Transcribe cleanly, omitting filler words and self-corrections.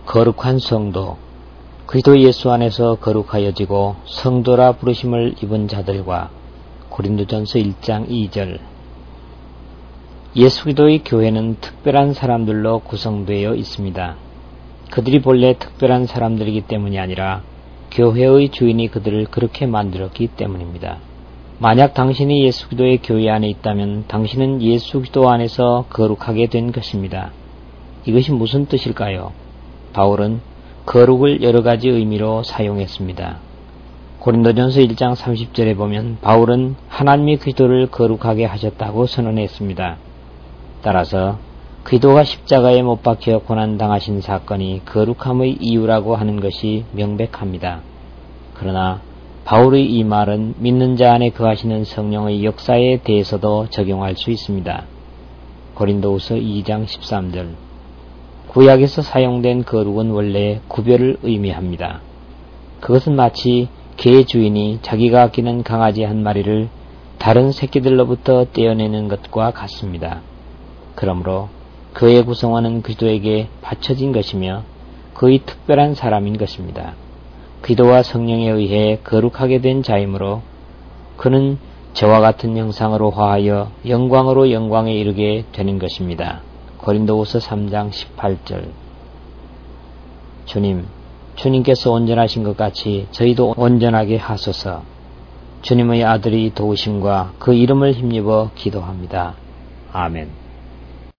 거룩한 성도, 그리스도 예수 안에서 거룩하여지고 성도라 부르심을 입은 자들과 고린도전서 1장 2절. 예수 그리스도의 교회는 특별한 사람들로 구성되어 있습니다. 그들이 본래 특별한 사람들이기 때문이 아니라 교회의 주인이 그들을 그렇게 만들었기 때문입니다. 만약 당신이 예수 그리스도의 교회 안에 있다면 당신은 예수 그리스도 안에서 거룩하게 된 것입니다. 이것이 무슨 뜻일까요? 바울은 거룩을 여러 가지 의미로 사용했습니다. 고린도전서 1장 30절에 보면 바울은 하나님이 그리스도를 거룩하게 하셨다고 선언했습니다. 따라서 그리스도가 십자가에 못 박혀 고난당하신 사건이 거룩함의 이유라고 하는 것이 명백합니다. 그러나 바울의 이 말은 믿는 자 안에 거하시는 성령의 역사에 대해서도 적용할 수 있습니다. 고린도후서 2장 13절. 구약에서 사용된 거룩은 원래 구별을 의미합니다. 그것은 마치 개 주인이 자기가 아끼는 강아지 한 마리를 다른 새끼들로부터 떼어내는 것과 같습니다. 그러므로 그의 구성원은 그리스도에게 바쳐진 것이며 그의 특별한 사람인 것입니다. 그리스도와 성령에 의해 거룩하게 된 자이므로 그는 저와 같은 형상으로 화하여 영광으로 영광에 이르게 되는 것입니다. 고린도후서 3장 18절. 주님께서 온전하신 것 같이 저희도 온전하게 하소서. 주님의 아들이 도우심과 그 이름을 힘입어 기도합니다. 아멘.